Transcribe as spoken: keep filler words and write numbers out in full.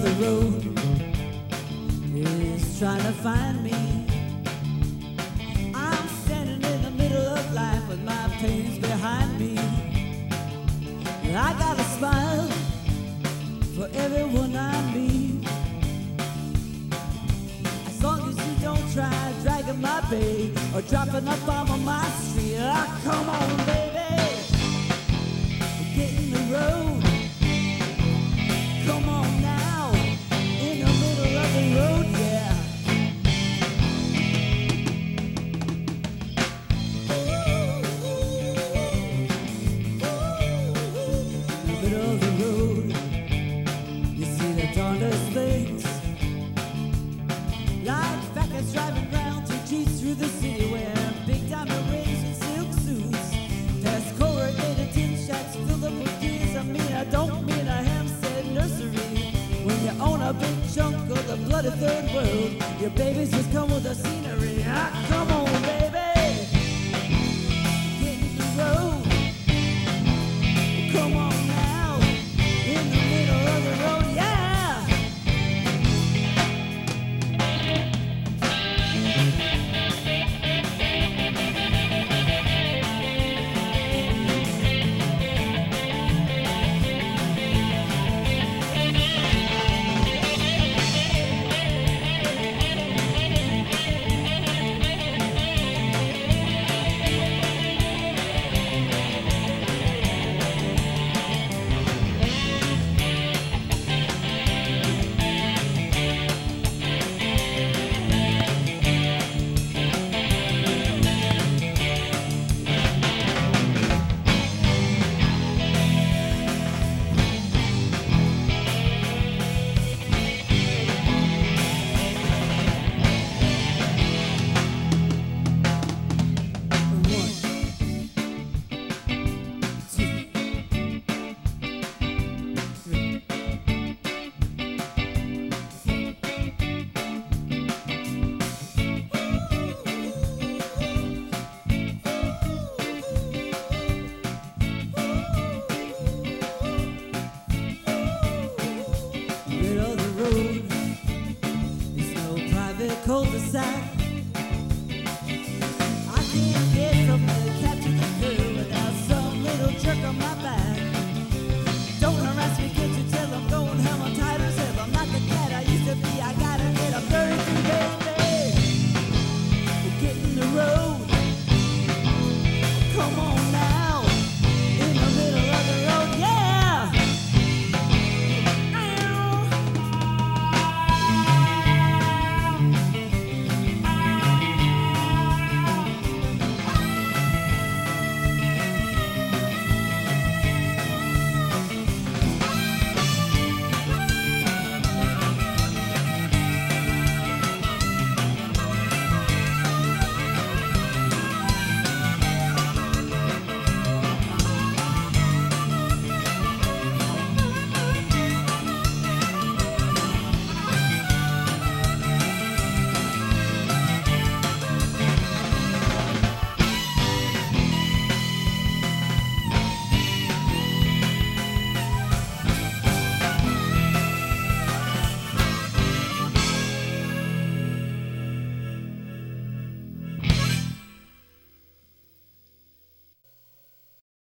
the road is trying to find me. I'm standing in the middle of life with my pains behind me. I got a smile for everyone I meet. As long as you don't try dragging my babe or dropping a bomb on my street. Ah, come on, baby, get in the road. Come on now, in the middle of the road, yeah. In the middle of the road, you see the darndest things, like faggots driving round two Jeeps through the city, wearing big diamond rings and silk suits, past corrugated tin shacks filled up with gears. I mean, I don't mean a Hampstead nursery. When you own a big chunk of the bloody third world, your babies just come with a scene